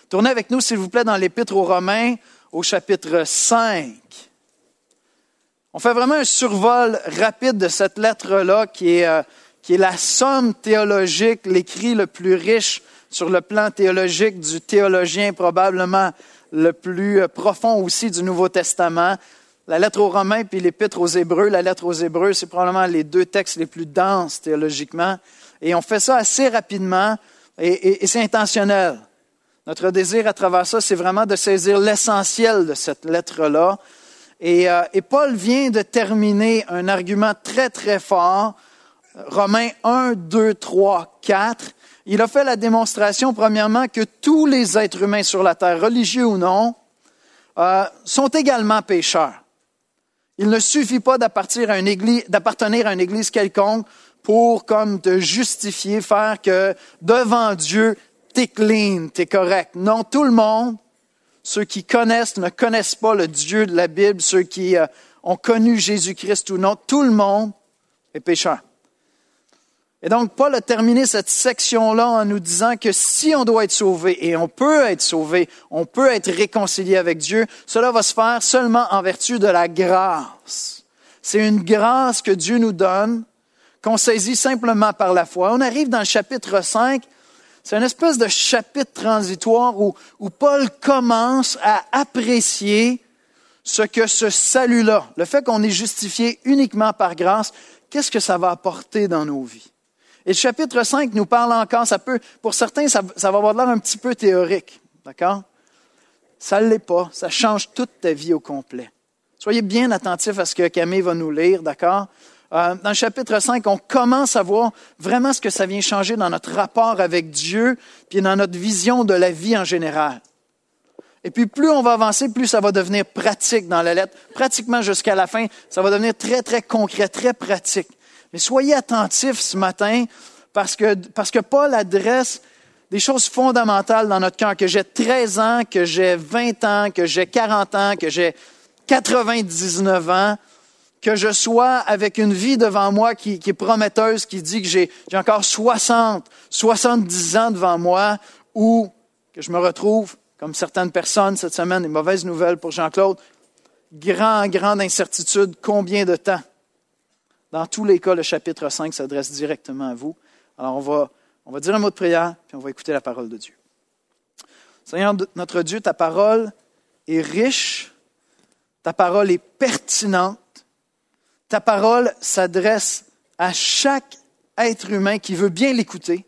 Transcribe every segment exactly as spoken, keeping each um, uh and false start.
Tournez avec nous, s'il vous plaît, dans l'Épître aux Romains, au chapitre cinq. On fait vraiment un survol rapide de cette lettre-là, qui est, euh, qui est la somme théologique, l'écrit le plus riche sur le plan théologique du théologien probablement le plus profond aussi du Nouveau Testament. La lettre aux Romains puis l'Épître aux Hébreux. La lettre aux Hébreux, c'est probablement les deux textes les plus denses théologiquement. Et on fait ça assez rapidement et, et, et c'est intentionnel. Notre désir à travers ça, c'est vraiment de saisir l'essentiel de cette lettre-là. Et, euh, et Paul vient de terminer un argument très, très fort. Romains un, deux, trois, quatre. Il a fait la démonstration, premièrement, que tous les êtres humains sur la terre, religieux ou non, euh, sont également pécheurs. Il ne suffit pas d'appartenir à une église, d'appartenir à une église quelconque pour, comme, te justifier, faire que devant Dieu, t'es clean, t'es correct. Non, tout le monde, ceux qui connaissent, ne connaissent pas le Dieu de la Bible, ceux qui euh, ont connu Jésus-Christ ou non, tout le monde est pécheur. Et donc, Paul a terminé cette section-là en nous disant que si on doit être sauvé, et on peut être sauvé, on peut être réconcilié avec Dieu, cela va se faire seulement en vertu de la grâce. C'est une grâce que Dieu nous donne, qu'on saisit simplement par la foi. On arrive dans le chapitre cinq, c'est une espèce de chapitre transitoire où, où Paul commence à apprécier ce que ce salut-là, le fait qu'on est justifié uniquement par grâce, qu'est-ce que ça va apporter dans nos vies. Et le chapitre cinq nous parle encore, ça peut, pour certains, ça, ça va avoir l'air un petit peu théorique, d'accord? Ça ne l'est pas, ça change toute ta vie au complet. Soyez bien attentifs à ce que Camille va nous lire, d'accord? Euh, dans le chapitre cinq, on commence à voir vraiment ce que ça vient changer dans notre rapport avec Dieu, puis dans notre vision de la vie en général. Et puis plus on va avancer, plus ça va devenir pratique dans la lettre, pratiquement jusqu'à la fin, ça va devenir très, très concret, très pratique. Mais soyez attentifs ce matin parce que, parce que Paul adresse des choses fondamentales dans notre cœur. Que j'ai treize ans, que j'ai vingt ans, que j'ai quarante ans, que j'ai quatre-vingt-dix-neuf ans, que je sois avec une vie devant moi qui, qui est prometteuse, qui dit que j'ai, j'ai encore soixante, soixante-dix ans devant moi, ou que je me retrouve, comme certaines personnes cette semaine, des mauvaises nouvelles pour Jean-Claude, grand, grande incertitude, combien de temps? Dans tous les cas, le chapitre cinq s'adresse directement à vous. Alors, on va, on va dire un mot de prière, puis on va écouter la parole de Dieu. Seigneur, notre Dieu, ta parole est riche, ta parole est pertinente, ta parole s'adresse à chaque être humain qui veut bien l'écouter,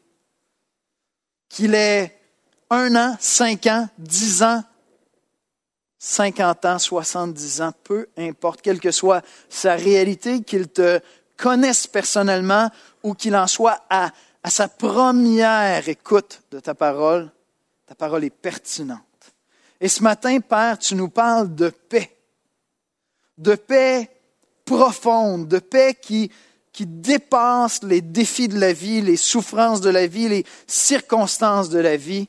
qu'il ait un an, cinq ans, dix ans, cinquante ans, soixante-dix ans, peu importe, quelle que soit sa réalité, qu'il te connaisse personnellement ou qu'il en soit à, à sa première écoute de ta parole, ta parole est pertinente. Et ce matin, Père, tu nous parles de paix, de paix profonde, de paix qui, qui dépasse les défis de la vie, les souffrances de la vie, les circonstances de la vie.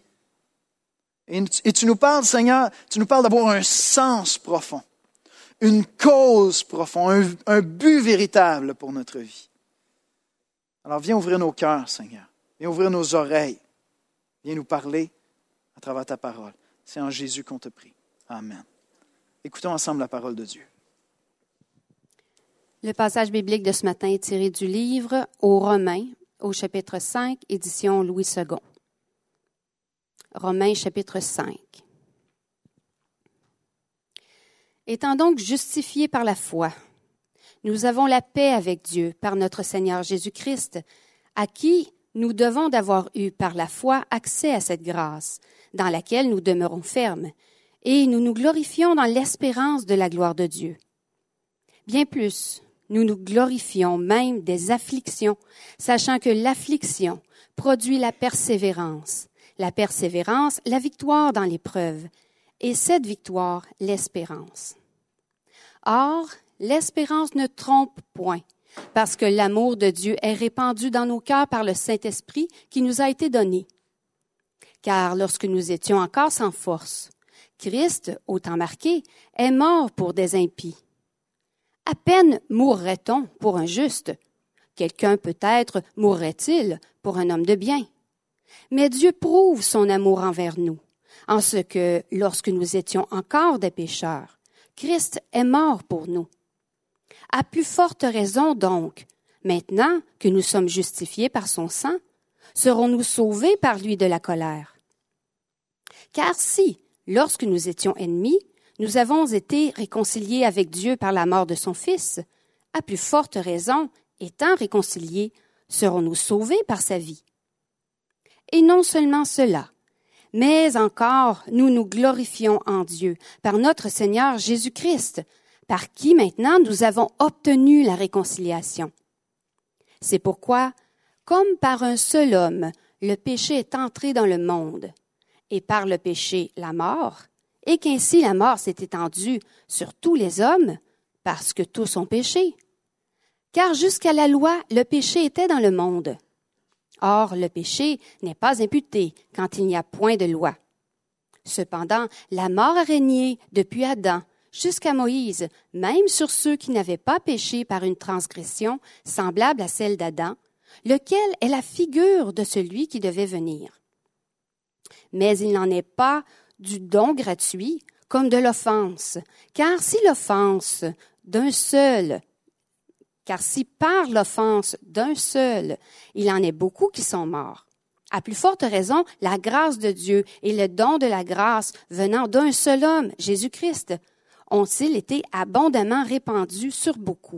Et tu nous parles, Seigneur, tu nous parles d'avoir un sens profond, une cause profonde, un, un but véritable pour notre vie. Alors viens ouvrir nos cœurs, Seigneur. Viens ouvrir nos oreilles. Viens nous parler à travers ta parole. C'est en Jésus qu'on te prie. Amen. Écoutons ensemble la parole de Dieu. Le passage biblique de ce matin est tiré du livre aux Romains, au chapitre cinq, édition Louis second. Romains chapitre cinq. Étant donc justifiés par la foi, nous avons la paix avec Dieu par notre Seigneur Jésus-Christ, à qui nous devons d'avoir eu par la foi accès à cette grâce, dans laquelle nous demeurons fermes, et nous nous glorifions dans l'espérance de la gloire de Dieu. Bien plus, nous nous glorifions même des afflictions, sachant que l'affliction produit la persévérance. La persévérance, la victoire dans l'épreuve, et cette victoire, l'espérance. Or, l'espérance ne trompe point, parce que l'amour de Dieu est répandu dans nos cœurs par le Saint-Esprit qui nous a été donné. Car lorsque nous étions encore sans force, Christ, au temps marqué, est mort pour des impies. À peine mourrait-on pour un juste. Quelqu'un peut-être mourrait-il pour un homme de bien. Mais Dieu prouve son amour envers nous, en ce que, lorsque nous étions encore des pécheurs, Christ est mort pour nous. À plus forte raison donc, maintenant que nous sommes justifiés par son sang, serons-nous sauvés par lui de la colère. Car si, lorsque nous étions ennemis, nous avons été réconciliés avec Dieu par la mort de son Fils, à plus forte raison, étant réconciliés, serons-nous sauvés par sa vie. Et non seulement cela, mais encore nous nous glorifions en Dieu par notre Seigneur Jésus-Christ, par qui maintenant nous avons obtenu la réconciliation. C'est pourquoi, comme par un seul homme, le péché est entré dans le monde, et par le péché la mort, et qu'ainsi la mort s'est étendue sur tous les hommes, parce que tous ont péché. Car jusqu'à la loi, le péché était dans le monde. Or, le péché n'est pas imputé quand il n'y a point de loi. Cependant, la mort a régné depuis Adam jusqu'à Moïse, même sur ceux qui n'avaient pas péché par une transgression semblable à celle d'Adam, lequel est la figure de celui qui devait venir. Mais il n'en est pas du don gratuit comme de l'offense, car si l'offense d'un seul, car si par l'offense d'un seul, il en est beaucoup qui sont morts, à plus forte raison, la grâce de Dieu et le don de la grâce venant d'un seul homme, Jésus-Christ, ont-ils été abondamment répandus sur beaucoup.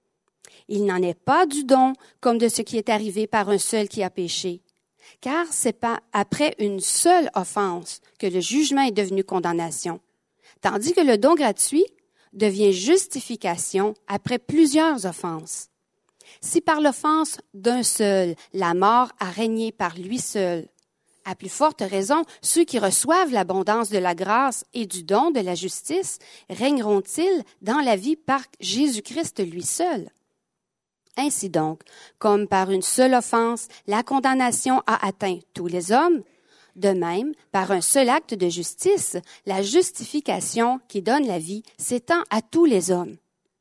Il n'en est pas du don comme de ce qui est arrivé par un seul qui a péché, car c'est pas après une seule offense que le jugement est devenu condamnation, tandis que le don gratuit devient justification après plusieurs offenses. Si par l'offense d'un seul, la mort a régné par lui seul, à plus forte raison, ceux qui reçoivent l'abondance de la grâce et du don de la justice régneront-ils dans la vie par Jésus-Christ lui seul? Ainsi donc, comme par une seule offense, la condamnation a atteint tous les hommes, de même, par un seul acte de justice, la justification qui donne la vie s'étend à tous les hommes.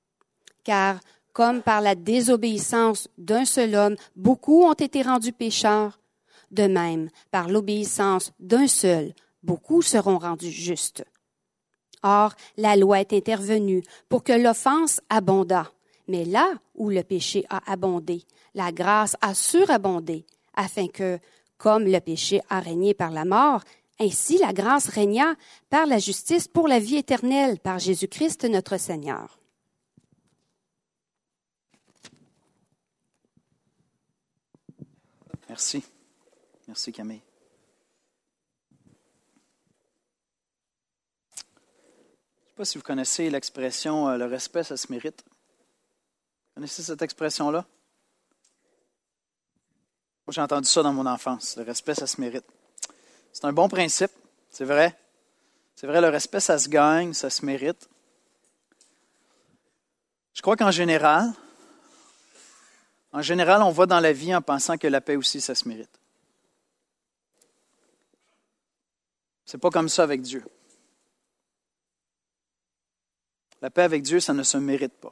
Car, comme par la désobéissance d'un seul homme, beaucoup ont été rendus pécheurs, de même, par l'obéissance d'un seul, beaucoup seront rendus justes. Or, la loi est intervenue pour que l'offense abondât. Mais là où le péché a abondé, la grâce a surabondé, afin que, comme le péché a régné par la mort, ainsi la grâce régna par la justice pour la vie éternelle par Jésus-Christ notre Seigneur. Merci. Merci Camille. Je ne sais pas si vous connaissez l'expression euh, « le respect, ça se mérite ». Vous connaissez cette expression-là? Moi, j'ai entendu ça dans mon enfance. Le respect, ça se mérite. C'est un bon principe, c'est vrai. C'est vrai, le respect, ça se gagne, ça se mérite. Je crois qu'en général, en général, on va dans la vie en pensant que la paix aussi, ça se mérite. C'est pas comme ça avec Dieu. La paix avec Dieu, ça ne se mérite pas.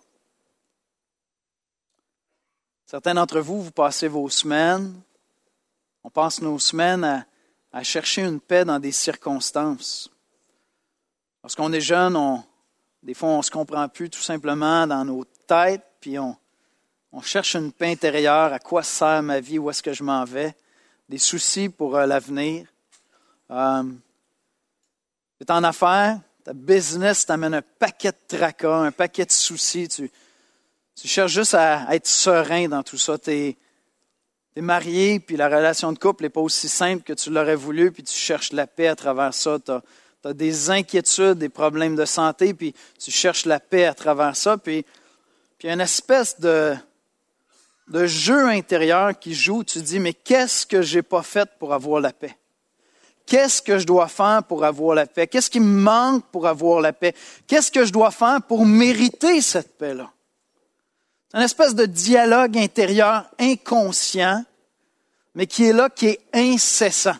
Certains d'entre vous, vous passez vos semaines, on passe nos semaines à, à chercher une paix dans des circonstances. Lorsqu'on est jeune, on, des fois, on ne se comprend plus tout simplement dans nos têtes, puis on, on cherche une paix intérieure. À quoi sert ma vie? Où est-ce que je m'en vais? Des soucis pour euh, l'avenir. Euh, tu es en affaires, ta business t'amène un paquet de tracas, un paquet de soucis. Tu, tu cherches juste à, à être serein dans tout ça. Tu es, tu es marié, puis la relation de couple n'est pas aussi simple que tu l'aurais voulu, puis tu cherches la paix à travers ça. Tu as des inquiétudes, des problèmes de santé, puis tu cherches la paix à travers ça. Puis, puis il y a une espèce de, de jeu intérieur qui joue. Tu te dis, mais qu'est-ce que je n'ai pas fait pour avoir la paix? Qu'est-ce que je dois faire pour avoir la paix? Qu'est-ce qui me manque pour avoir la paix? Qu'est-ce que je dois faire pour mériter cette paix-là? C'est une espèce de dialogue intérieur inconscient, mais qui est là, qui est incessant.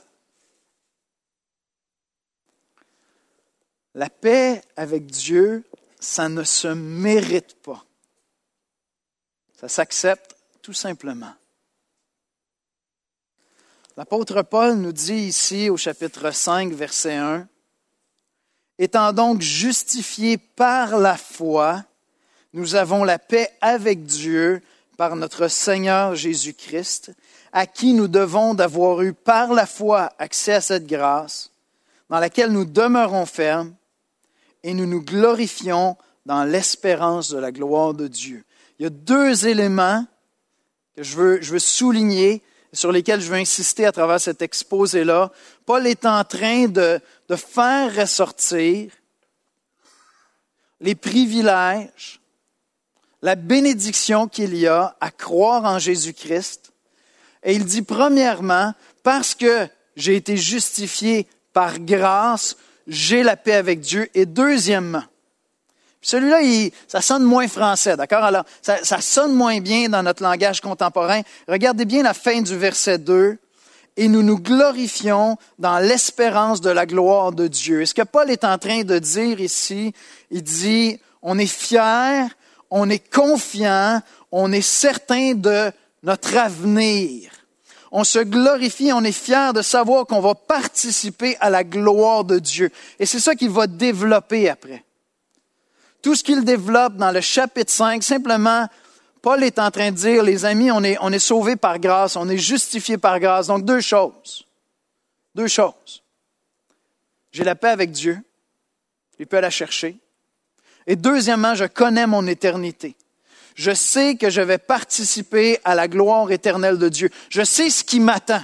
La paix avec Dieu, ça ne se mérite pas. Ça s'accepte tout simplement. L'apôtre Paul nous dit ici au chapitre cinq, verset un, « Étant donc justifiés par la foi, nous avons la paix avec Dieu par notre Seigneur Jésus-Christ, à qui nous devons d'avoir eu par la foi accès à cette grâce, dans laquelle nous demeurons fermes, et nous nous glorifions dans l'espérance de la gloire de Dieu. » Il y a deux éléments que je veux, je veux souligner, sur lesquels je veux insister à travers cet exposé-là. Paul est en train de, de faire ressortir les privilèges, la bénédiction qu'il y a à croire en Jésus-Christ. Et il dit premièrement, parce que j'ai été justifié par grâce, j'ai la paix avec Dieu. Et deuxièmement, celui-là, il, ça sonne moins français, d'accord? Alors, ça, ça sonne moins bien dans notre langage contemporain. Regardez bien la fin du verset deux. « Et nous nous glorifions dans l'espérance de la gloire de Dieu. » Et ce que Paul est en train de dire ici, il dit, on est fiers, on est confiant, on est certain de notre avenir. On se glorifie, on est fiers de savoir qu'on va participer à la gloire de Dieu. Et c'est ça qu'il va développer après. Tout ce qu'il développe dans le chapitre cinq, simplement, Paul est en train de dire, les amis, on est, on est sauvés par grâce, on est justifiés par grâce. Donc, deux choses. Deux choses. J'ai la paix avec Dieu. Il peut la chercher. Et deuxièmement, je connais mon éternité. Je sais que je vais participer à la gloire éternelle de Dieu. Je sais ce qui m'attend.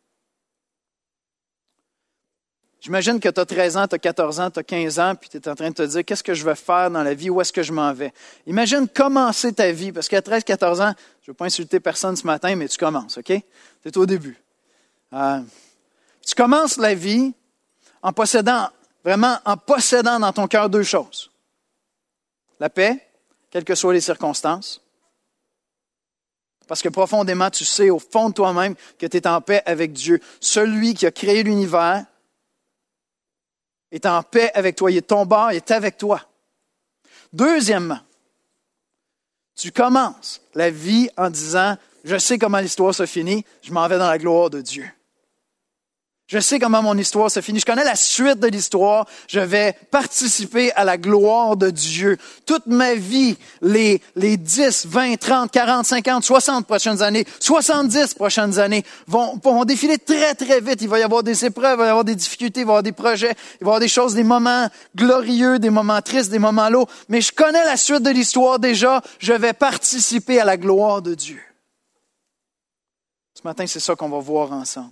J'imagine que tu as treize ans, tu as quatorze ans, tu as quinze ans, puis tu es en train de te dire, qu'est-ce que je vais faire dans la vie, où est-ce que je m'en vais? Imagine commencer ta vie, parce qu'à treize, quatorze ans, je ne veux pas insulter personne ce matin, mais tu commences, OK? Tu es au début. Euh, tu commences la vie en possédant, vraiment en possédant dans ton cœur deux choses. La paix, quelles que soient les circonstances. Parce que profondément, tu sais au fond de toi-même que tu es en paix avec Dieu. Celui qui a créé l'univers est en paix avec toi. Il est ton bord, il est avec toi. Deuxièmement, tu commences la vie en disant, je sais comment l'histoire se finit, je m'en vais dans la gloire de Dieu. Je sais comment mon histoire se finit. Je connais la suite de l'histoire. Je vais participer à la gloire de Dieu. Toute ma vie, les, les dix, vingt, trente, quarante, cinquante, soixante prochaines années, soixante-dix prochaines années vont, vont défiler très, très vite. Il va y avoir des épreuves, il va y avoir des difficultés, il va y avoir des projets, il va y avoir des choses, des moments glorieux, des moments tristes, des moments lourds. Mais je connais la suite de l'histoire déjà. Je vais participer à la gloire de Dieu. Ce matin, c'est ça qu'on va voir ensemble.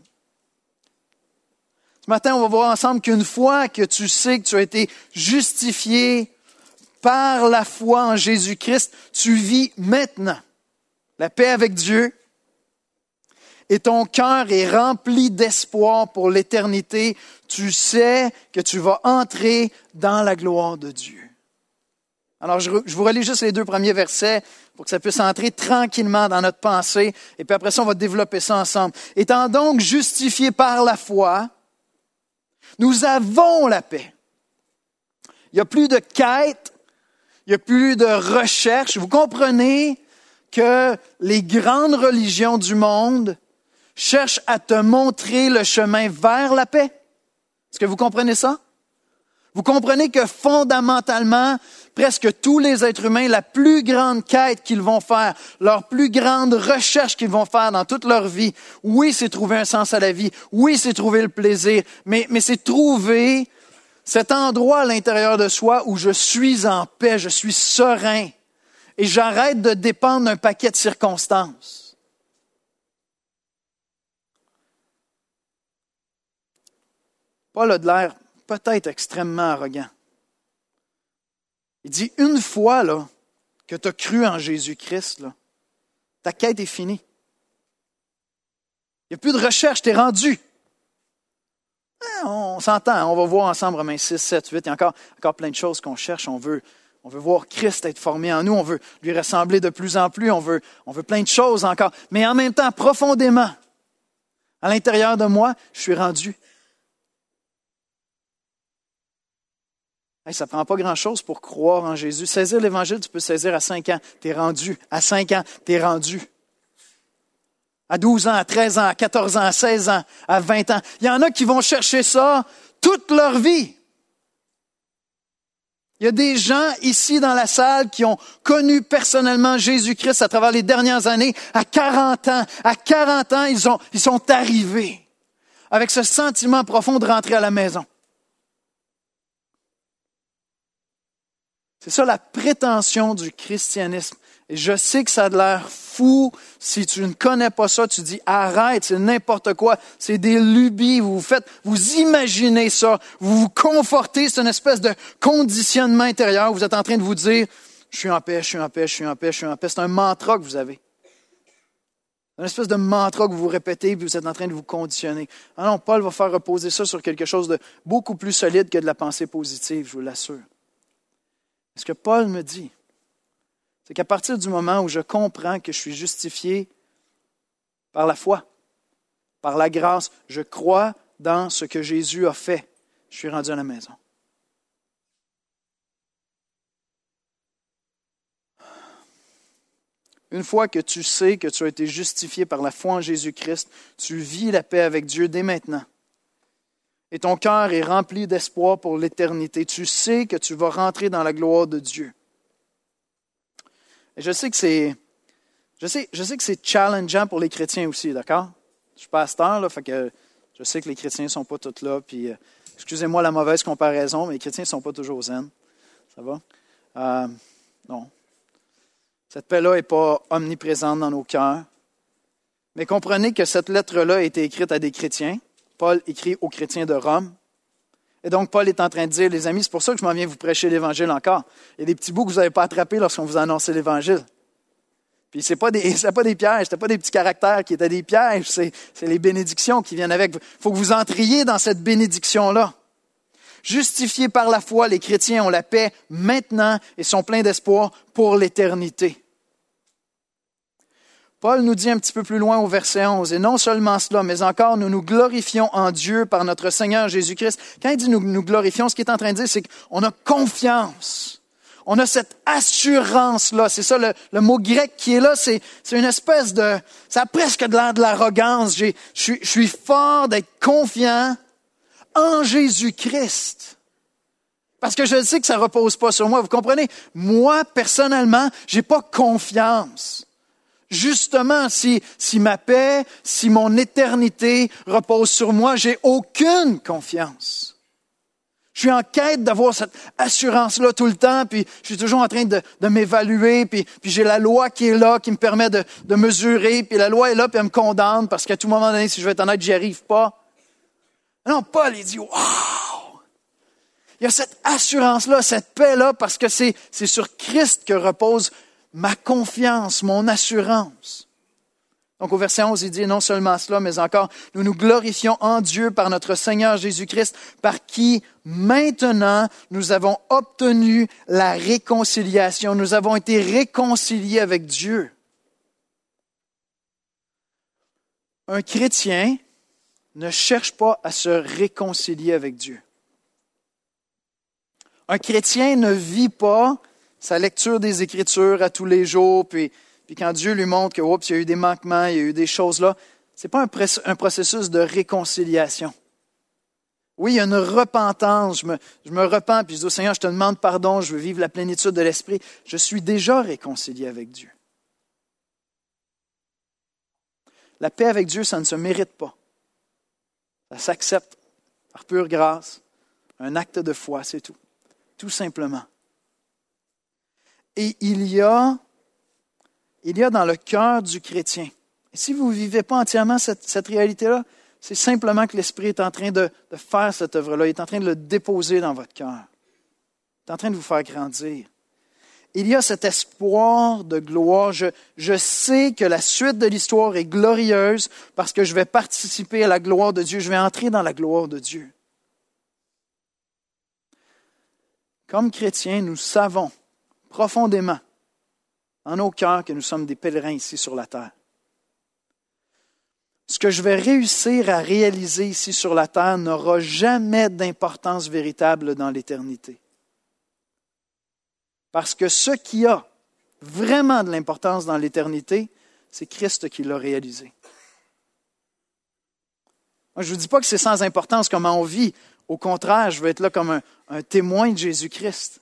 Ce matin, on va voir ensemble qu'une fois que tu sais que tu as été justifié par la foi en Jésus-Christ, tu vis maintenant la paix avec Dieu et ton cœur est rempli d'espoir pour l'éternité. Tu sais que tu vas entrer dans la gloire de Dieu. Alors, je vous relis juste les deux premiers versets pour que ça puisse entrer tranquillement dans notre pensée et puis après ça, on va développer ça ensemble. « Étant donc justifié par la foi, nous avons la paix. » Il n'y a plus de quête, il n'y a plus de recherche. Vous comprenez que les grandes religions du monde cherchent à te montrer le chemin vers la paix. Est-ce que vous comprenez ça? Vous comprenez que fondamentalement, presque tous les êtres humains, la plus grande quête qu'ils vont faire, leur plus grande recherche qu'ils vont faire dans toute leur vie, oui, c'est trouver un sens à la vie, oui, c'est trouver le plaisir, mais, mais c'est trouver cet endroit à l'intérieur de soi où je suis en paix, je suis serein et j'arrête de dépendre d'un paquet de circonstances. Paul a de l'air peut-être extrêmement arrogant. Il dit, une fois là, que tu as cru en Jésus-Christ, là, ta quête est finie. Il n'y a plus de recherche, tu es rendu. Ah, on s'entend, on va voir ensemble Romains six, sept, huit. Il y a encore, encore plein de choses qu'on cherche. On veut, on veut voir Christ être formé en nous, on veut lui ressembler de plus en plus, on veut, on veut plein de choses encore. Mais en même temps, profondément, à l'intérieur de moi, je suis rendu. Hey, ça ne prend pas grand-chose pour croire en Jésus. Saisir l'Évangile, tu peux saisir à cinq ans. Tu es rendu. À cinq ans, tu es rendu. à douze ans, à treize ans, à quatorze ans, à seize ans, à vingt ans. Il y en a qui vont chercher ça toute leur vie. Il y a des gens ici dans la salle qui ont connu personnellement Jésus-Christ à travers les dernières années. À quarante ans, à quarante ans, ils, ont, ils sont arrivés avec ce sentiment profond de rentrer à la maison. C'est ça la prétention du christianisme. Et je sais que ça a l'air fou. Si tu ne connais pas ça, tu dis arrête, c'est n'importe quoi. C'est des lubies. Vous vous faites, vous imaginez ça. Vous vous confortez. C'est une espèce de conditionnement intérieur. Vous êtes en train de vous dire, je suis en paix, je suis en paix, je suis en paix, je suis en paix. C'est un mantra que vous avez. Une espèce de mantra que vous vous répétez, puis vous êtes en train de vous conditionner. Ah non, Paul va faire reposer ça sur quelque chose de beaucoup plus solide que de la pensée positive, je vous l'assure. Ce que Paul me dit, c'est qu'à partir du moment où je comprends que je suis justifié par la foi, par la grâce, je crois dans ce que Jésus a fait, je suis rendu à la maison. Une fois que tu sais que tu as été justifié par la foi en Jésus-Christ, tu vis la paix avec Dieu dès maintenant. Et ton cœur est rempli d'espoir pour l'éternité. Tu sais que tu vas rentrer dans la gloire de Dieu. Et je sais que c'est, je sais, je sais que c'est challengeant pour les chrétiens aussi, d'accord? Je suis pasteur, là, fait que je sais que les chrétiens ne sont pas tous là. Puis, euh, excusez-moi la mauvaise comparaison, mais les chrétiens ne sont pas toujours zen. Ça va? Euh, non. Cette paix-là n'est pas omniprésente dans nos cœurs. Mais comprenez que cette lettre-là a été écrite à des chrétiens. Paul écrit aux chrétiens de Rome. Et donc, Paul est en train de dire, les amis, c'est pour ça que je m'en viens vous prêcher l'Évangile encore. Il y a des petits bouts que vous n'avez pas attrapés lorsqu'on vous a annoncé l'Évangile. Puis, ce n'est pas des, c'est pas des pièges, ce n'est pas des petits caractères qui étaient des pièges, c'est, c'est les bénédictions qui viennent avec. Il faut que vous entriez dans cette bénédiction-là. Justifiés par la foi, les chrétiens ont la paix maintenant et sont pleins d'espoir pour l'éternité. Paul nous dit un petit peu plus loin au verset onze, « Et non seulement cela, mais encore nous nous glorifions en Dieu par notre Seigneur Jésus-Christ. » Quand il dit nous nous glorifions, ce qu'il est en train de dire, c'est qu'on a confiance. On a cette assurance-là. C'est ça, le, le mot grec qui est là, c'est, c'est une espèce de... Ça a presque de l'air de l'arrogance. J'ai, je, suis, je suis fort d'être confiant en Jésus-Christ. Parce que je sais que ça ne repose pas sur moi. Vous comprenez? Moi, personnellement, je n'ai pas confiance. Justement, si, si ma paix, si mon éternité repose sur moi, j'ai aucune confiance. Je suis en quête d'avoir cette assurance-là tout le temps, puis je suis toujours en train de, de m'évaluer, puis, puis j'ai la loi qui est là, qui me permet de, de mesurer, puis la loi est là, puis elle me condamne, parce qu'à tout moment donné, si je vais être honnête, j'y arrive pas. Non, Paul, il dit, wow! Il y a cette assurance-là, cette paix-là, parce que c'est, c'est sur Christ que repose ma confiance, mon assurance. Donc au verset onze, il dit non seulement cela, mais encore, nous nous glorifions en Dieu par notre Seigneur Jésus-Christ, par qui maintenant nous avons obtenu la réconciliation. Nous avons été réconciliés avec Dieu. Un chrétien ne cherche pas à se réconcilier avec Dieu. Un chrétien ne vit pas sa lecture des Écritures à tous les jours, puis, puis quand Dieu lui montre que oups, il y a eu des manquements, il y a eu des choses là, ce n'est pas un, pré- un processus de réconciliation. Oui, il y a une repentance, je me, je me repens, puis je dis au Seigneur, je te demande pardon, je veux vivre la plénitude de l'Esprit. Je suis déjà réconcilié avec Dieu. La paix avec Dieu, ça ne se mérite pas. Ça s'accepte par pure grâce, un acte de foi, c'est tout. Tout simplement. Et il y a, il y a dans le cœur du chrétien, et si vous ne vivez pas entièrement cette, cette réalité-là, c'est simplement que l'Esprit est en train de, de faire cette œuvre-là, il est en train de le déposer dans votre cœur. Il est en train de vous faire grandir. Il y a cet espoir de gloire. Je, je sais que la suite de l'histoire est glorieuse parce que je vais participer à la gloire de Dieu, je vais entrer dans la gloire de Dieu. Comme chrétiens, nous savons profondément dans nos cœurs que nous sommes des pèlerins ici sur la terre. Ce que je vais réussir à réaliser ici sur la terre n'aura jamais d'importance véritable dans l'éternité. Parce que ce qui a vraiment de l'importance dans l'éternité, c'est Christ qui l'a réalisé. Moi, je ne vous dis pas que c'est sans importance comment on vit. Au contraire, je veux être là comme un, un témoin de Jésus-Christ.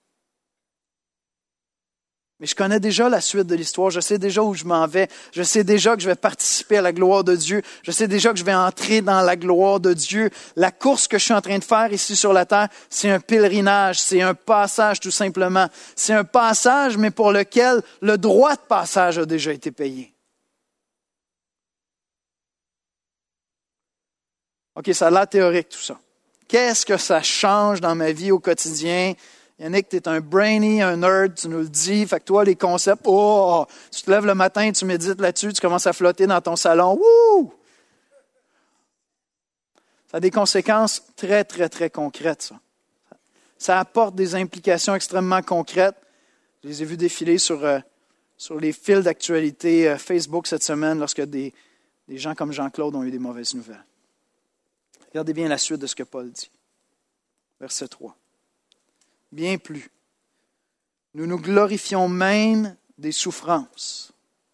Mais je connais déjà la suite de l'histoire. Je sais déjà où je m'en vais. Je sais déjà que je vais participer à la gloire de Dieu. Je sais déjà que je vais entrer dans la gloire de Dieu. La course que je suis en train de faire ici sur la terre, c'est un pèlerinage, c'est un passage tout simplement. C'est un passage, mais pour lequel le droit de passage a déjà été payé. OK, ça a l'air théorique tout ça. Qu'est-ce que ça change dans ma vie au quotidien? Yannick, tu es un brainy, un nerd, tu nous le dis. Fait que toi, les concepts, oh, tu te lèves le matin, tu médites là-dessus, tu commences à flotter dans ton salon. Wouh! Ça a des conséquences très, très, très concrètes, ça. Ça apporte des implications extrêmement concrètes. Je les ai vus défiler sur, euh, sur les fils d'actualité euh, Facebook cette semaine lorsque des, des gens comme Jean-Claude ont eu des mauvaises nouvelles. Regardez bien la suite de ce que Paul dit. Verset trois. Bien plus, nous nous glorifions même des souffrances.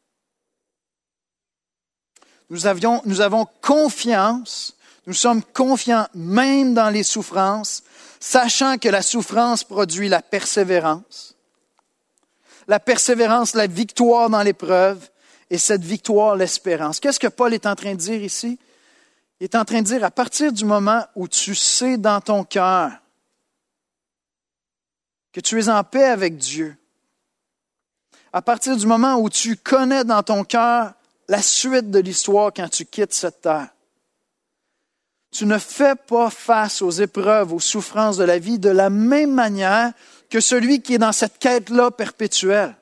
Nous avions, nous avons confiance, nous sommes confiants même dans les souffrances, sachant que la souffrance produit la persévérance. La persévérance, la victoire dans l'épreuve, et cette victoire, l'espérance. Qu'est-ce que Paul est en train de dire ici? Il est en train de dire, à partir du moment où tu sais dans ton cœur que tu es en paix avec Dieu, à partir du moment où tu connais dans ton cœur la suite de l'histoire quand tu quittes cette terre, tu ne fais pas face aux épreuves, aux souffrances de la vie de la même manière que celui qui est dans cette quête-là perpétuelle.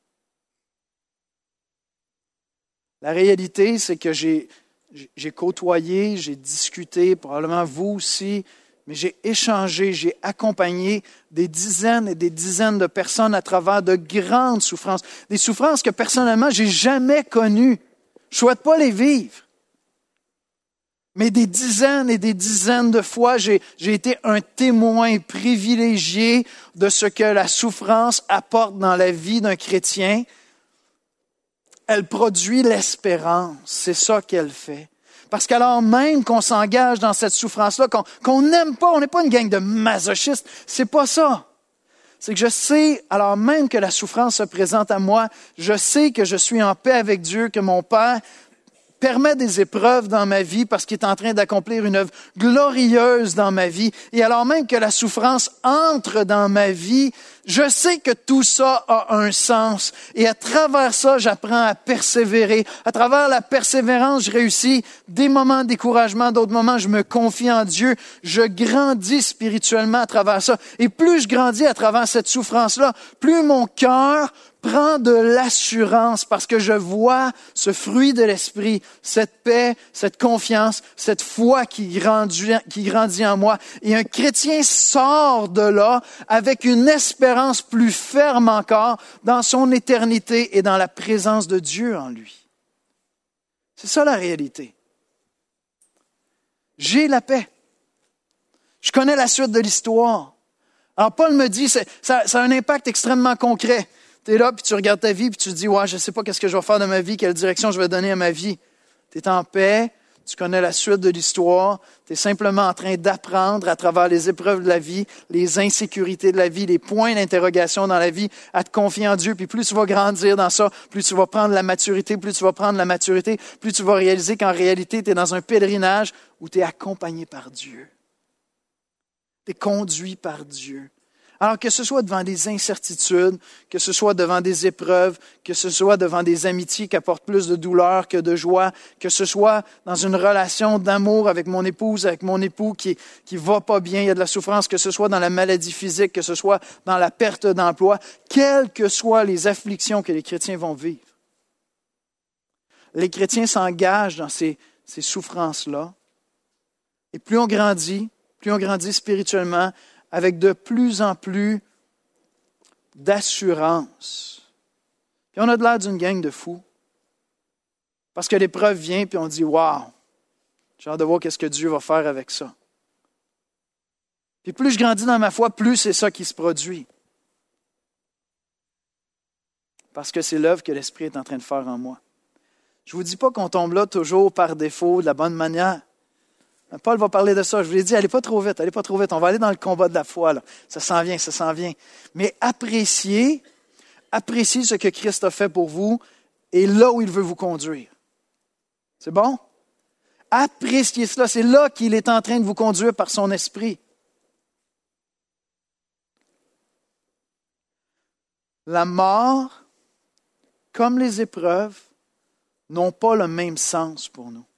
La réalité, c'est que j'ai, j'ai côtoyé, j'ai discuté, probablement vous aussi, mais j'ai échangé, j'ai accompagné des dizaines et des dizaines de personnes à travers de grandes souffrances. Des souffrances que personnellement, je n'ai jamais connues. Je ne souhaite pas les vivre. Mais des dizaines et des dizaines de fois, j'ai, j'ai été un témoin privilégié de ce que la souffrance apporte dans la vie d'un chrétien. Elle produit l'espérance. C'est ça qu'elle fait. Parce qu'alors même qu'on s'engage dans cette souffrance-là, qu'on, qu'on n'aime pas, on n'est pas une gang de masochistes, c'est pas ça. C'est que je sais, alors même que la souffrance se présente à moi, je sais que je suis en paix avec Dieu, que mon Père permet des épreuves dans ma vie parce qu'il est en train d'accomplir une œuvre glorieuse dans ma vie. Et alors même que la souffrance entre dans ma vie, je sais que tout ça a un sens. Et à travers ça, j'apprends à persévérer. À travers la persévérance, je réussis des moments de découragement, d'autres moments, je me confie en Dieu. Je grandis spirituellement à travers ça. Et plus je grandis à travers cette souffrance-là, plus mon cœur prend de l'assurance parce que je vois ce fruit de l'esprit, cette paix, cette confiance, cette foi qui grandit, qui grandit en moi. Et un chrétien sort de là avec une espérance plus ferme encore dans son éternité et dans la présence de Dieu en lui. C'est ça la réalité. J'ai la paix. Je connais la suite de l'histoire. Alors Paul me dit, c'est, ça, ça a un impact extrêmement concret. Tu es là, puis tu regardes ta vie, puis tu te dis, ouais, je ne sais pas qu'est-ce que je vais faire de ma vie, quelle direction je vais donner à ma vie. Tu es en paix, tu connais la suite de l'histoire, tu es simplement en train d'apprendre à travers les épreuves de la vie, les insécurités de la vie, les points d'interrogation dans la vie, à te confier en Dieu. Puis plus tu vas grandir dans ça, plus tu vas prendre la maturité, plus tu vas prendre la maturité, plus tu vas réaliser qu'en réalité, tu es dans un pèlerinage où tu es accompagné par Dieu. Tu es conduit par Dieu. Alors que ce soit devant des incertitudes, que ce soit devant des épreuves, que ce soit devant des amitiés qui apportent plus de douleur que de joie, que ce soit dans une relation d'amour avec mon épouse, avec mon époux qui qui va pas bien, il y a de la souffrance, que ce soit dans la maladie physique, que ce soit dans la perte d'emploi, quelles que soient les afflictions que les chrétiens vont vivre. Les chrétiens s'engagent dans ces, ces souffrances-là. Et plus on grandit, plus on grandit spirituellement, avec de plus en plus d'assurance. Puis on a de l'air d'une gang de fous. Parce que l'épreuve vient, puis on dit « Wow, j'ai hâte de voir qu'est-ce que Dieu va faire avec ça. » Puis plus je grandis dans ma foi, plus c'est ça qui se produit. Parce que c'est l'œuvre que l'Esprit est en train de faire en moi. Je ne vous dis pas qu'on tombe là toujours par défaut, de la bonne manière. Paul va parler de ça. Je vous l'ai dit, allez pas trop vite, allez pas trop vite. On va aller dans le combat de la foi, là. Ça s'en vient, ça s'en vient. Mais appréciez, appréciez ce que Christ a fait pour vous et là où il veut vous conduire. C'est bon? Appréciez cela. C'est là qu'il est en train de vous conduire par son esprit. La mort, comme les épreuves, n'ont pas le même sens pour nous.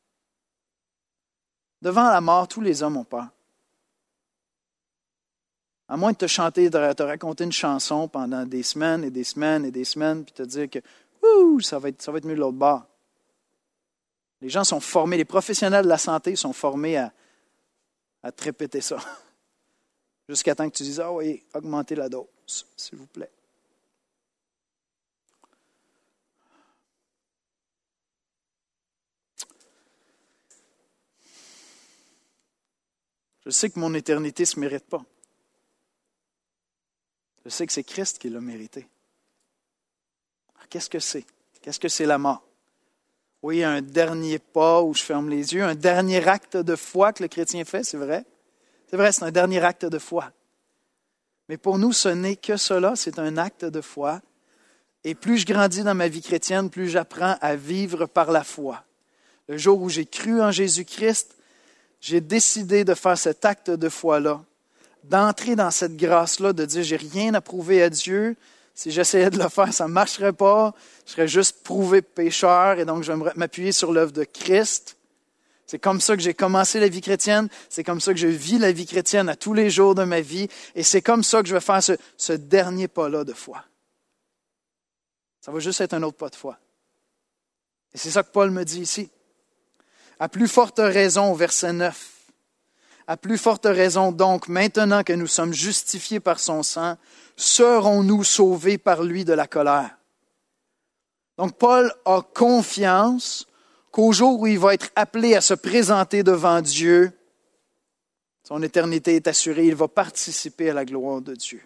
Devant la mort, tous les hommes ont peur. À moins de te chanter, de te raconter une chanson pendant des semaines et des semaines et des semaines, puis te dire que ouh, ça va être, ça va être mieux de l'autre bord. Les gens sont formés, les professionnels de la santé sont formés à, à te répéter ça. Jusqu'à temps que tu dises, ah oui, augmentez la dose, s'il vous plaît. Je sais que mon éternité ne se mérite pas. Je sais que c'est Christ qui l'a mérité. Alors, qu'est-ce que c'est? Qu'est-ce que c'est la mort? Oui, un dernier pas où je ferme les yeux, un dernier acte de foi que le chrétien fait, c'est vrai. C'est vrai, c'est un dernier acte de foi. Mais pour nous, ce n'est que cela, c'est un acte de foi. Et plus je grandis dans ma vie chrétienne, plus j'apprends à vivre par la foi. Le jour où j'ai cru en Jésus-Christ, j'ai décidé de faire cet acte de foi-là, d'entrer dans cette grâce-là, de dire, j'ai rien à prouver à Dieu. Si j'essayais de le faire, ça ne marcherait pas. Je serais juste prouvé pécheur et donc je vais m'appuyer sur l'œuvre de Christ. C'est comme ça que j'ai commencé la vie chrétienne. C'est comme ça que je vis la vie chrétienne à tous les jours de ma vie. Et c'est comme ça que je vais faire ce, ce dernier pas-là de foi. Ça va juste être un autre pas de foi. Et c'est ça que Paul me dit ici. À plus forte raison, au verset neuf. À plus forte raison, donc, maintenant que nous sommes justifiés par son sang, serons-nous sauvés par lui de la colère. Donc, Paul a confiance qu'au jour où il va être appelé à se présenter devant Dieu, son éternité est assurée, il va participer à la gloire de Dieu.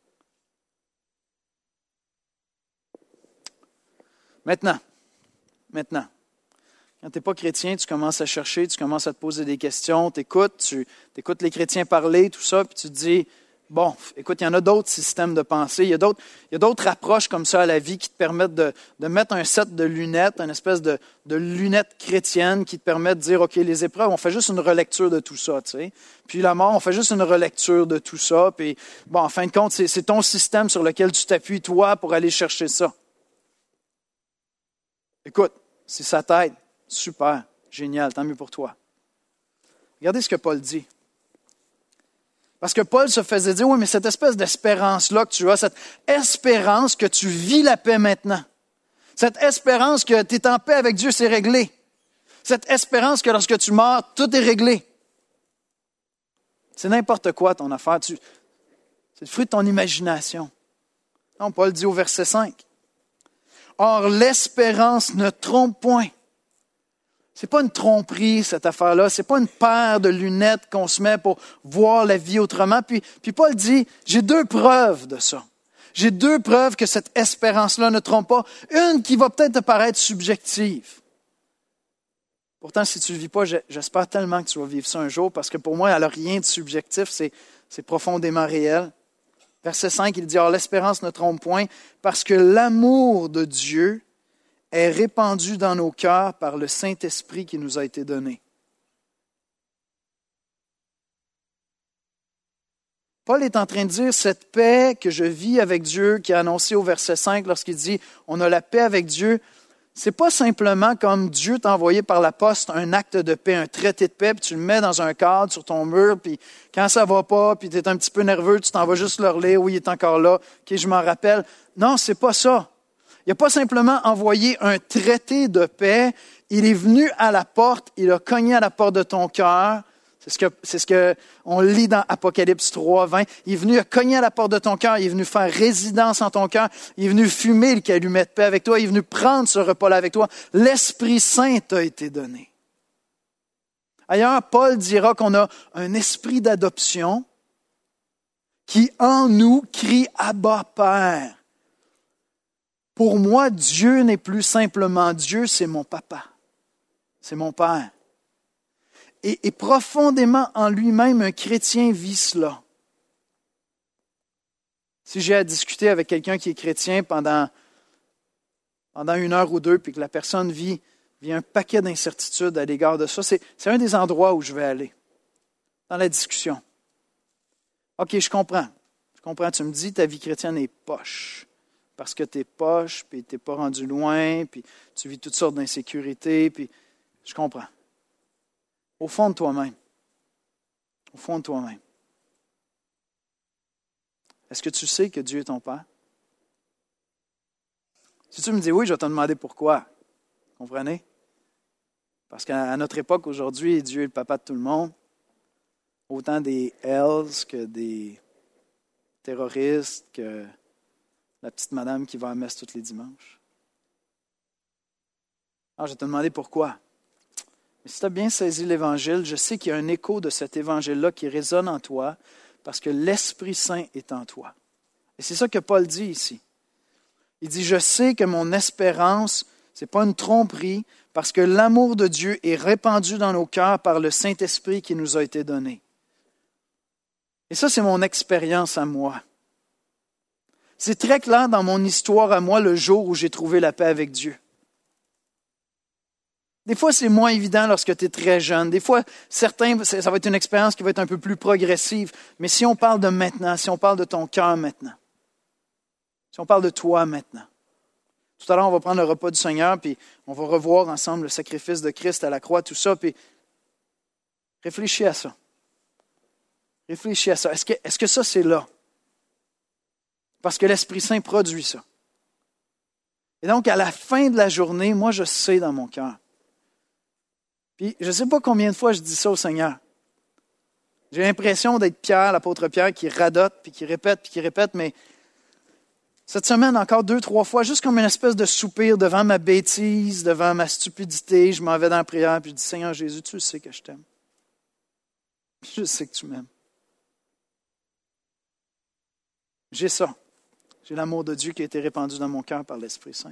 Maintenant, maintenant, quand tu n'es pas chrétien, tu commences à chercher, tu commences à te poser des questions, tu écoutes, tu écoutes les chrétiens parler, tout ça, puis tu te dis, bon, écoute, il y en a d'autres systèmes de pensée, il y a d'autres, il y a d'autres approches comme ça à la vie qui te permettent de, de mettre un set de lunettes, une espèce de, de lunettes chrétiennes qui te permettent de dire, OK, les épreuves, on fait juste une relecture de tout ça, tu sais. Puis la mort, on fait juste une relecture de tout ça, puis bon, en fin de compte, c'est, c'est ton système sur lequel tu t'appuies, toi, pour aller chercher ça. Écoute, si ça t'aide, super, génial, tant mieux pour toi. Regardez ce que Paul dit. Parce que Paul se faisait dire, oui, mais cette espèce d'espérance-là que tu as, cette espérance que tu vis la paix maintenant, cette espérance que tu es en paix avec Dieu, c'est réglé. Cette espérance que lorsque tu meurs, tout est réglé. C'est n'importe quoi ton affaire. Tu, c'est le fruit de ton imagination. Non, Paul dit au verset cinq. Or, l'espérance ne trompe point. C'est pas une tromperie, cette affaire-là. C'est pas une paire de lunettes qu'on se met pour voir la vie autrement. Puis, puis Paul dit, j'ai deux preuves de ça. J'ai deux preuves que cette espérance-là ne trompe pas. Une qui va peut-être te paraître subjective. Pourtant, si tu ne le vis pas, j'espère tellement que tu vas vivre ça un jour, parce que pour moi, elle n'a rien de subjectif, c'est, c'est profondément réel. Verset cinq, il dit, « Or, l'espérance ne trompe point, parce que l'amour de Dieu est répandu dans nos cœurs par le Saint-Esprit qui nous a été donné. » Paul est en train de dire, cette paix que je vis avec Dieu, qui est annoncée au verset cinq, lorsqu'il dit, on a la paix avec Dieu, c'est pas simplement comme Dieu t'a envoyé par la poste un acte de paix, un traité de paix, puis tu le mets dans un cadre sur ton mur, puis quand ça va pas, puis tu es un petit peu nerveux, tu t'en vas juste le relire, oui, il est encore là, ok, je m'en rappelle. Non, c'est pas ça. Il n'a pas simplement envoyé un traité de paix, il est venu à la porte, il a cogné à la porte de ton cœur. C'est ce que, c'est ce que on lit dans Apocalypse trois, vingt. Il est venu cogner à la porte de ton cœur, il est venu faire résidence en ton cœur, il est venu fumer le calumet de paix avec toi, il est venu prendre ce repas-là avec toi. L'Esprit Saint t'a été donné. Ailleurs, Paul dira qu'on a un esprit d'adoption qui en nous crie « Abba, Père ». Pour moi, Dieu n'est plus simplement Dieu, c'est mon papa, c'est mon Père. Et, et profondément en lui-même, un chrétien vit cela. Si j'ai à discuter avec quelqu'un qui est chrétien pendant, pendant une heure ou deux, puis que la personne vit, vit un paquet d'incertitudes à l'égard de ça, c'est, c'est un des endroits où je vais aller, dans la discussion. OK, je comprends. Je comprends. Tu me dis ta vie chrétienne est poche. Parce que tu es poche, puis tu n'es pas rendu loin, puis tu vis toutes sortes d'insécurités, puis je comprends. Au fond de toi-même. Au fond de toi-même. Est-ce que tu sais que Dieu est ton Père? Si tu me dis oui, je vais te demander pourquoi. Vous comprenez? Parce qu'à notre époque, aujourd'hui, Dieu est le papa de tout le monde. Autant des Hells que des terroristes, que la petite madame qui va à messe tous les dimanches. Alors, je vais te demander pourquoi. Mais si tu as bien saisi l'Évangile, je sais qu'il y a un écho de cet Évangile-là qui résonne en toi parce que l'Esprit Saint est en toi. Et c'est ça que Paul dit ici. Il dit, je sais que mon espérance, ce n'est pas une tromperie, parce que l'amour de Dieu est répandu dans nos cœurs par le Saint-Esprit qui nous a été donné. Et ça, c'est mon expérience à moi. C'est très clair dans mon histoire à moi le jour où j'ai trouvé la paix avec Dieu. Des fois, c'est moins évident lorsque tu es très jeune. Des fois, certains, ça va être une expérience qui va être un peu plus progressive. Mais si on parle de maintenant, si on parle de ton cœur maintenant, si on parle de toi maintenant. Tout à l'heure, on va prendre le repas du Seigneur, puis on va revoir ensemble le sacrifice de Christ à la croix, tout ça, puis réfléchis à ça. Réfléchis à ça. Est-ce que, est-ce que ça, c'est là? Parce que l'Esprit Saint produit ça. Et donc, à la fin de la journée, moi, je sais dans mon cœur. Puis, je ne sais pas combien de fois je dis ça au Seigneur. J'ai l'impression d'être Pierre, l'apôtre Pierre, qui radote, puis qui répète, puis qui répète, mais cette semaine, encore deux, trois fois, juste comme une espèce de soupir devant ma bêtise, devant ma stupidité, je m'en vais dans la prière, puis je dis, Seigneur Jésus, tu sais que je t'aime. Je sais que tu m'aimes. J'ai ça. J'ai l'amour de Dieu qui a été répandu dans mon cœur par l'Esprit Saint.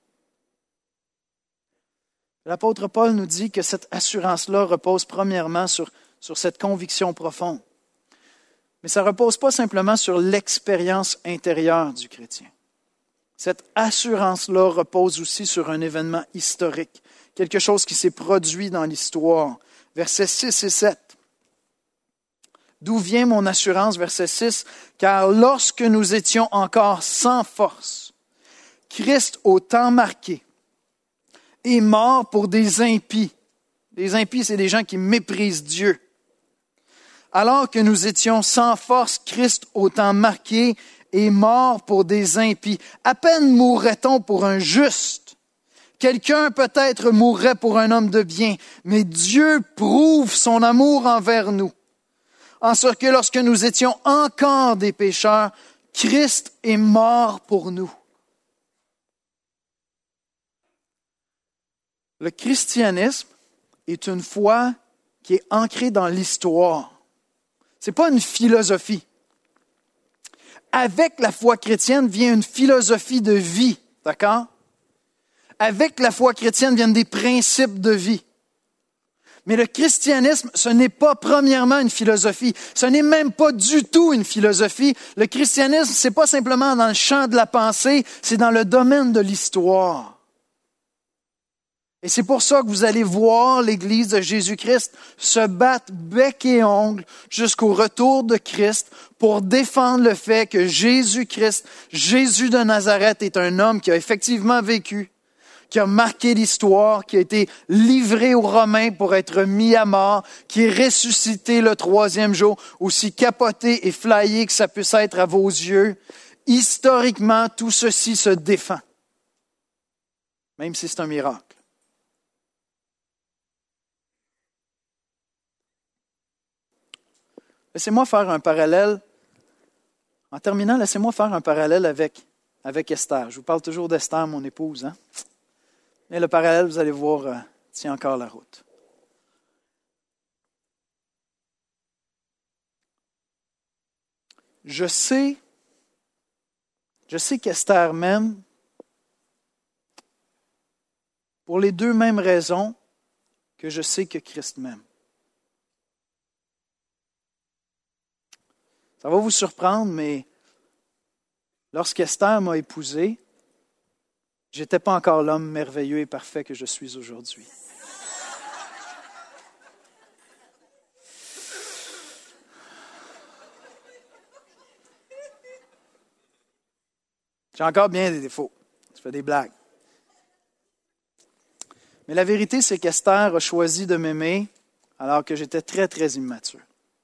L'apôtre Paul nous dit que cette assurance-là repose premièrement sur, sur cette conviction profonde. Mais ça ne repose pas simplement sur l'expérience intérieure du chrétien. Cette assurance-là repose aussi sur un événement historique, quelque chose qui s'est produit dans l'histoire. Versets six et sept. D'où vient mon assurance, verset six? Car lorsque nous étions encore sans force, Christ, au temps marqué, est mort pour des impies. Les impies, c'est des gens qui méprisent Dieu. Alors que nous étions sans force, Christ, au temps marqué, est mort pour des impies. À peine mourrait-on pour un juste. Quelqu'un peut-être mourrait pour un homme de bien, mais Dieu prouve son amour envers nous. En sorte que lorsque nous étions encore des pécheurs, Christ est mort pour nous. Le christianisme est une foi qui est ancrée dans l'histoire. Ce n'est pas une philosophie. Avec la foi chrétienne vient une philosophie de vie, d'accord? Avec la foi chrétienne viennent des principes de vie. Mais le christianisme, ce n'est pas premièrement une philosophie. Ce n'est même pas du tout une philosophie. Le christianisme, ce n'est pas simplement dans le champ de la pensée, c'est dans le domaine de l'histoire. Et c'est pour ça que vous allez voir l'Église de Jésus-Christ se battre bec et ongle jusqu'au retour de Christ pour défendre le fait que Jésus-Christ, Jésus de Nazareth, est un homme qui a effectivement vécu, qui a marqué l'histoire, qui a été livré aux Romains pour être mis à mort, qui est ressuscité le troisième jour, aussi capoté et flyé que ça puisse être à vos yeux. Historiquement, tout ceci se défend, même si c'est un miracle. Laissez-moi faire un parallèle. En terminant, laissez-moi faire un parallèle avec, avec Esther. Je vous parle toujours d'Esther, mon épouse. Hein? Mais le parallèle, vous allez voir, euh, tient encore la route. Je sais, je sais qu'Esther m'aime pour les deux mêmes raisons que je sais que Christ m'aime. Ça va vous surprendre, mais lorsqu'Esther m'a épousé, je n'étais pas encore l'homme merveilleux et parfait que je suis aujourd'hui. J'ai encore bien des défauts. Je fais des blagues. Mais la vérité, c'est qu'Esther a choisi de m'aimer alors que j'étais très, très immature.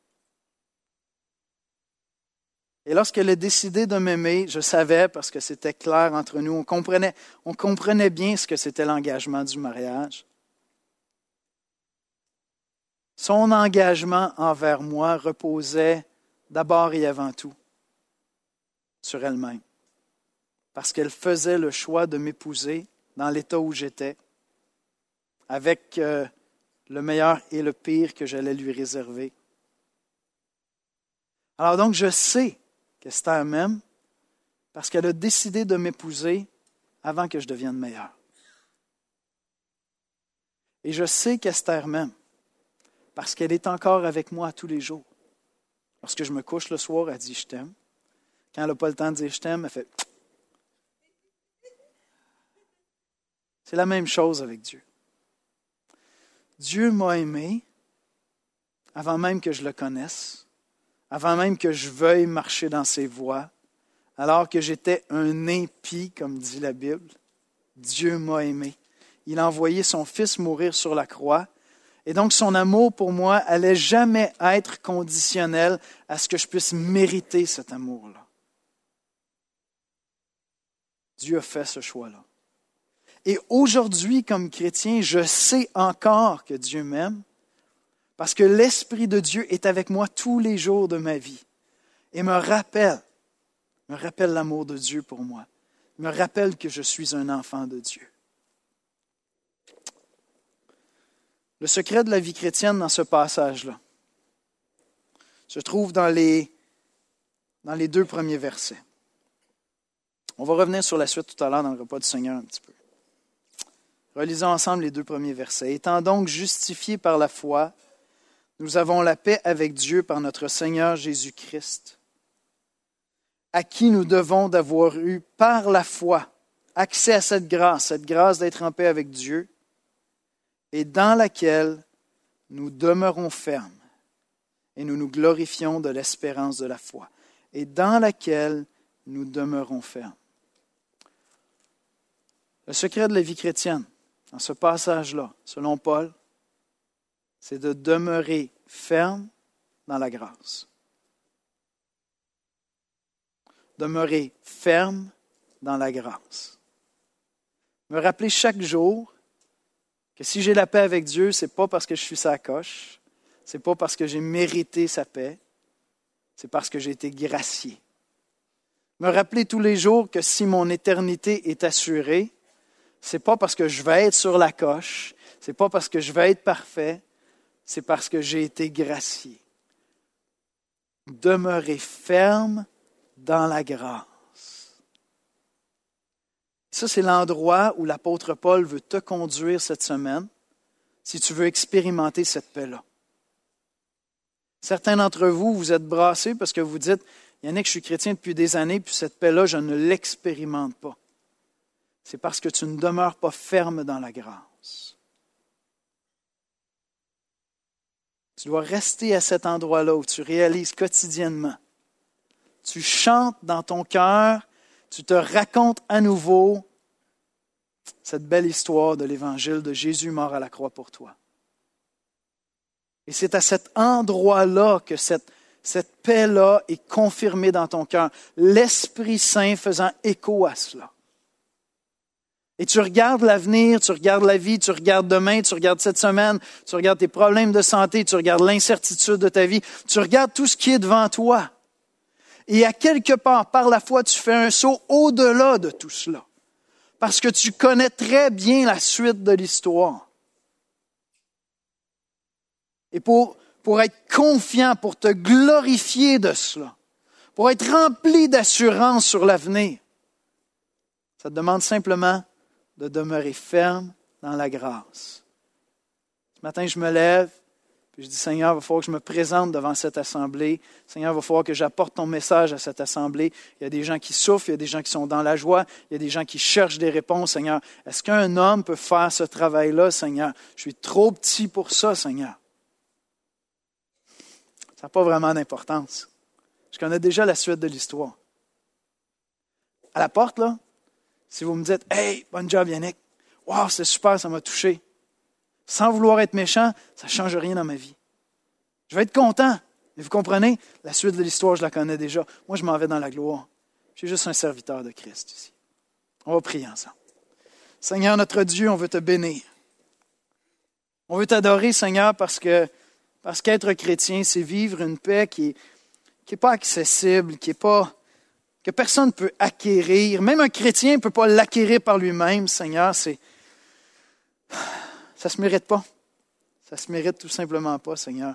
Et lorsqu'elle a décidé de m'aimer, je savais, parce que c'était clair entre nous, on comprenait, on comprenait bien ce que c'était l'engagement du mariage. Son engagement envers moi reposait d'abord et avant tout sur elle-même. Parce qu'elle faisait le choix de m'épouser dans l'état où j'étais, avec euh, le meilleur et le pire que j'allais lui réserver. Alors donc, je sais qu'Esther m'aime parce qu'elle a décidé de m'épouser avant que je devienne meilleur. Et je sais qu'Esther m'aime parce qu'elle est encore avec moi tous les jours. Lorsque je me couche le soir, elle dit « je t'aime ». Quand elle n'a pas le temps de dire « je t'aime », elle fait « C'est la même chose avec Dieu. Dieu m'a aimé avant même que je le connaisse, avant même que je veuille marcher dans ses voies, alors que j'étais un impie, comme dit la Bible. Dieu m'a aimé. Il a envoyé son Fils mourir sur la croix. Et donc, son amour pour moi allait jamais être conditionnel à ce que je puisse mériter cet amour-là. Dieu a fait ce choix-là. Et aujourd'hui, comme chrétien, je sais encore que Dieu m'aime parce que l'Esprit de Dieu est avec moi tous les jours de ma vie et me rappelle, me rappelle l'amour de Dieu pour moi, me rappelle que je suis un enfant de Dieu. Le secret de la vie chrétienne dans ce passage-là se trouve dans les, dans les deux premiers versets. On va revenir sur la suite tout à l'heure dans le repas du Seigneur un petit peu. Relisons ensemble les deux premiers versets. « Étant donc justifiés par la foi, nous avons la paix avec Dieu par notre Seigneur Jésus-Christ, à qui nous devons d'avoir eu par la foi accès à cette grâce, cette grâce d'être en paix avec Dieu, et dans laquelle nous demeurons fermes et nous nous glorifions de l'espérance de la foi, et dans laquelle nous demeurons fermes. » Le secret de la vie chrétienne, dans ce passage-là, selon Paul, c'est de demeurer ferme dans la grâce. Demeurer ferme dans la grâce. Me rappeler chaque jour que si j'ai la paix avec Dieu, ce n'est pas parce que je suis sa coche, ce n'est pas parce que j'ai mérité sa paix, c'est parce que j'ai été gracié. Me rappeler tous les jours que si mon éternité est assurée, c'est pas parce que je vais être sur la coche, c'est pas parce que je vais être parfait, c'est parce que j'ai été gracié. Demeurer ferme dans la grâce. Ça, c'est l'endroit où l'apôtre Paul veut te conduire cette semaine, si tu veux expérimenter cette paix-là. Certains d'entre vous, vous êtes brassés parce que vous dites, Yannick, je suis chrétien depuis des années, puis cette paix-là, je ne l'expérimente pas. C'est parce que tu ne demeures pas ferme dans la grâce. Tu dois rester à cet endroit-là où tu réalises quotidiennement. Tu chantes dans ton cœur, tu te racontes à nouveau cette belle histoire de l'Évangile de Jésus mort à la croix pour toi. Et c'est à cet endroit-là que cette, cette paix-là est confirmée dans ton cœur. L'Esprit Saint faisant écho à cela. Et tu regardes l'avenir, tu regardes la vie, tu regardes demain, tu regardes cette semaine, tu regardes tes problèmes de santé, tu regardes l'incertitude de ta vie, tu regardes tout ce qui est devant toi. Et à quelque part, par la foi, tu fais un saut au-delà de tout cela. Parce que tu connais très bien la suite de l'histoire. Et pour, pour être confiant, pour te glorifier de cela, pour être rempli d'assurance sur l'avenir, ça te demande simplement de demeurer ferme dans la grâce. Ce matin, je me lève, Puis je dis, Seigneur, il va falloir que je me présente devant cette assemblée. Seigneur, il va falloir que j'apporte ton message à cette assemblée. Il y a des gens qui souffrent, il y a des gens qui sont dans la joie, il y a des gens qui cherchent des réponses, Seigneur. Est-ce qu'un homme peut faire ce travail-là, Seigneur? Je suis trop petit pour ça, Seigneur. Ça n'a pas vraiment d'importance. Je connais déjà la suite de l'histoire. À la porte, là, si vous me dites, « Hey, bon job, Yannick. Wow, c'est super, ça m'a touché. » Sans vouloir être méchant, ça ne change rien dans ma vie. Je vais être content. Mais vous comprenez, la suite de l'histoire, je la connais déjà. Moi, je m'en vais dans la gloire. Je suis juste un serviteur de Christ ici. On va prier ensemble. Seigneur, notre Dieu, on veut te bénir. On veut t'adorer, Seigneur, parce que parce qu'être chrétien, c'est vivre une paix qui n'est qui est pas accessible, qui est pas que personne ne peut acquérir. Même un chrétien ne peut pas l'acquérir par lui-même, Seigneur. C'est Ça ne se mérite pas. Ça ne se mérite tout simplement pas, Seigneur.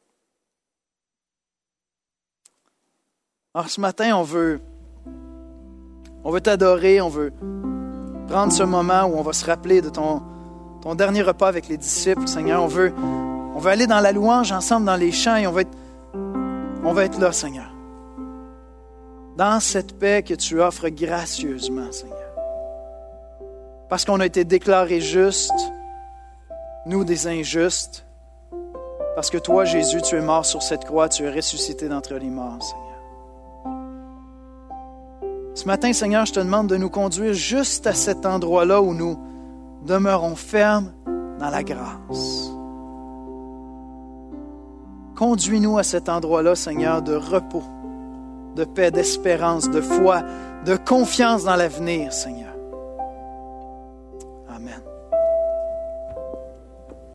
Alors ce matin, on veut, on veut t'adorer, on veut prendre ce moment où on va se rappeler de ton, ton dernier repas avec les disciples, Seigneur. On veut, on veut aller dans la louange ensemble dans les chants et on va être, on va être là, Seigneur. Dans cette paix que tu offres gracieusement, Seigneur. Parce qu'on a été déclarés justes, nous des injustes, parce que toi, Jésus, tu es mort sur cette croix, tu es ressuscité d'entre les morts, Seigneur. Ce matin, Seigneur, je te demande de nous conduire juste à cet endroit-là où nous demeurons fermes dans la grâce. Conduis-nous à cet endroit-là, Seigneur, de repos, de paix, d'espérance, de foi, de confiance dans l'avenir, Seigneur.